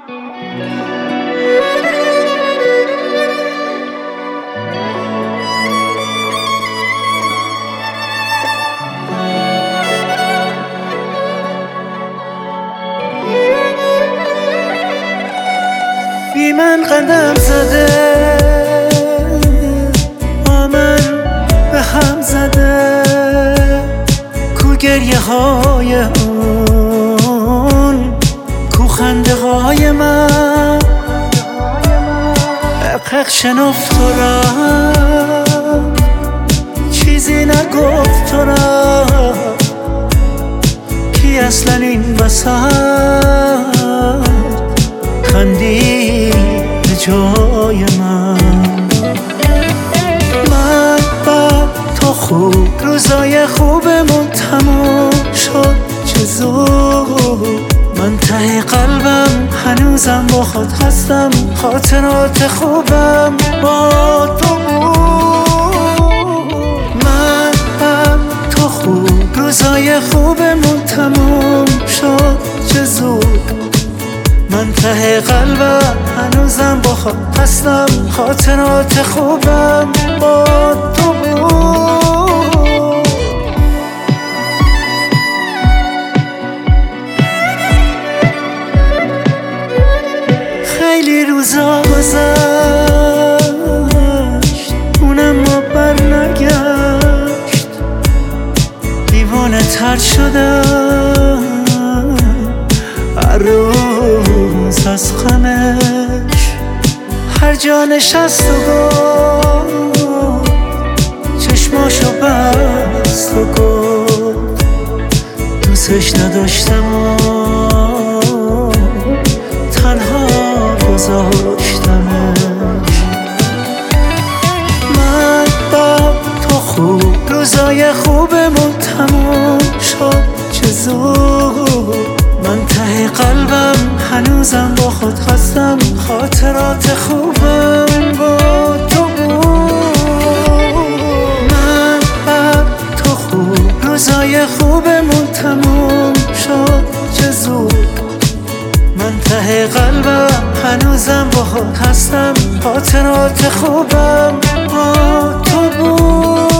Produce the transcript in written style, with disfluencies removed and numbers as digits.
بی من قدم زده، با من به هم زده، کو گریه های اون، کو خنده های من. حق شنفت تو را، چیزی نگفت تو را، کی اصلا این وسط خندی به جای من. من با تو خوب، روزای خوبمون تموم شد چه زود. من ته قلبم هنوزم با خود هستم، خاطرات خوبم با تو بود. من با تو خوب، روزای خوبمون تموم شد چه زود. من ته قلبم هنوزم با خود هستم، خاطرات خوبم با تو بود. خیلی روزا گذشت، اونم ما بر نگشت. دیوانه تر شدم هر روز از غمش. هر جا نشست و گفت، چشماشو بست و گفت دوستش نداشتم و تنها گذاشتمش. من با تو خوب، روزای خوبمون تموم شد چه زود. من ته قلبم هنوزم با خود هستم، خاطرات خوبم با تو بود. من با تو خوب، روزای خوبمون تموم شد چه زود. من ته قلبم هنوزم با خود هستم، خاطرات خوبم با تو بود.